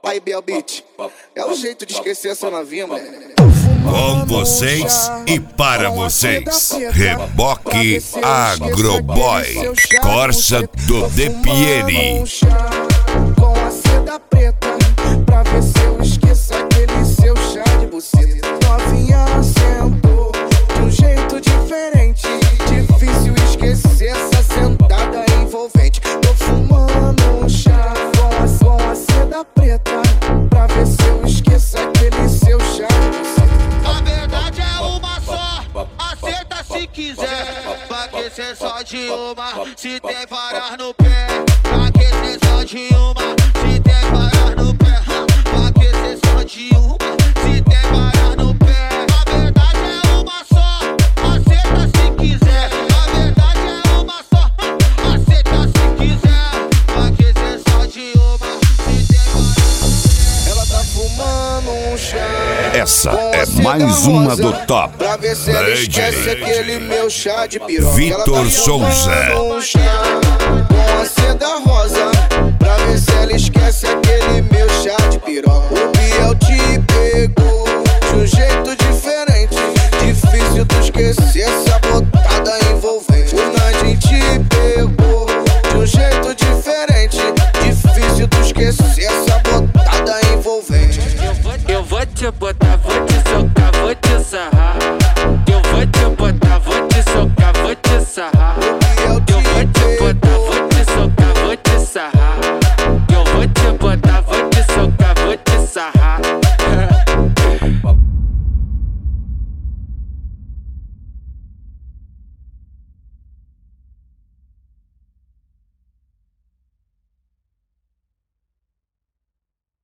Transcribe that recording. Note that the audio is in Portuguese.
Aí, Belbit, é o jeito de esquecer essa novinha, mano. Com vocês e para vocês, Reboque Agroboy, Corsa do DPN. Com a seda preta, pra ver se eu esqueço aquele seu chá de buceta. Novinha sentou de um jeito diferente, difícil esquecer essa sentada envolvente. Tô fumando um chá com a seda preta, pra ver se eu esqueço aquele seu chá de buceta. A verdade é uma só, aceita se quiser. Pra que cê só de uma, se tem varas no pé. Pra que cê só de uma, se tem varas no pé. Pra que cê só de uma, se tem varas no pé. A verdade é uma só, aceita se quiser. A verdade é uma só, aceita se quiser. Pra que cê só de uma, se tem varas no pé. Ela tá fumando um chá. Essa é mais uma do top. Pra ver se ela esquece aquele meu chá de piroca. Vitor Souza. Um chá com a seda rosa, pra ver se ela esquece aquele meu chá de piroca. O Biel te pegou de um jeito diferente, difícil tu esquecer essa botada envolvente. O Nadine te pegou de um jeito diferente, difícil tu esquecer essa botada envolvente. Eu vou te botar